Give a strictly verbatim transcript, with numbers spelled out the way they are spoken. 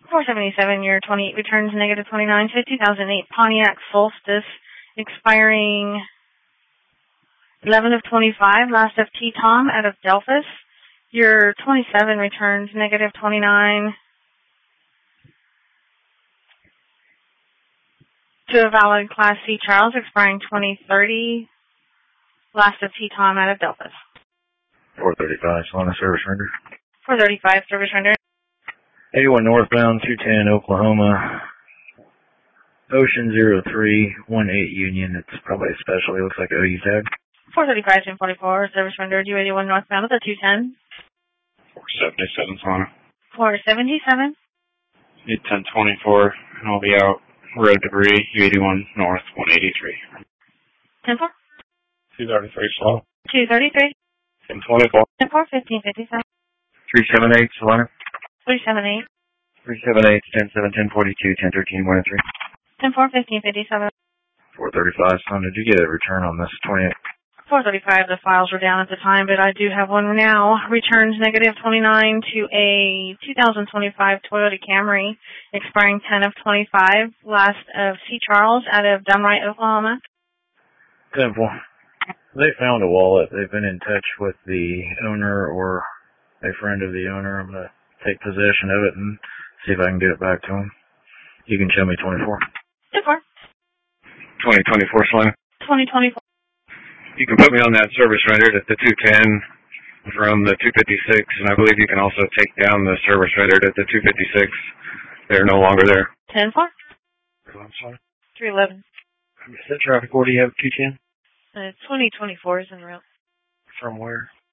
four seventy-seven, your twenty-eight returns negative twenty-nine. To two thousand eight Pontiac Solstice, expiring eleven of twenty-five, last of T. Tom out of Delphus. Your twenty-seven returns negative twenty-nine. To a valid Class C Charles, expiring twenty thirty, last of T. Tom out of Delphus. four thirty-five, Solana service render. four thirty-five, service render. eighty-one northbound, two ten Oklahoma. Ocean zero three one eight Union. It's probably a special. It looks like O U tag. four thirty-five, ten forty-four, service rendered. U eighty-one northbound with a two ten. four seventy-seven, Solana. four seventy-seven. eight ten twenty-four, and I'll be out. Road debris, U eighty-one north, one eighty-three. ten four. two thirty-three, Solana. two thirty-three. ten twenty-four. ten four, fifteen fifty-seven. three seventy-eight, Solana. three seventy-eight. three seventy-eight, ten seven, ten forty-two, ten thirteen, one three. ten four, fifteen fifty-seven. four thirty-five, Solana. Did you get a return on this twenty-eight? four thirty-five, the files were down at the time, but I do have one now. Returns negative twenty-nine to a two thousand twenty-five Toyota Camry, expiring ten of twenty-five, last of C. Charles out of Dunright, Oklahoma. Simple. They found a wallet. They've been in touch with the owner or a friend of the owner. I'm going to take possession of it and see if I can get it back to them. You can show me twenty-four. twenty-four. twenty twenty-four, Solana. twenty twenty-four. You can put me on that service rendered at the two ten from the two fifty-six, and I believe you can also take down the service rendered at the two fifty-six. They're no longer there. ten four. I'm sorry. three eleven. Is that traffic order you have, two ten? Uh, twenty twenty-four is en route. From where?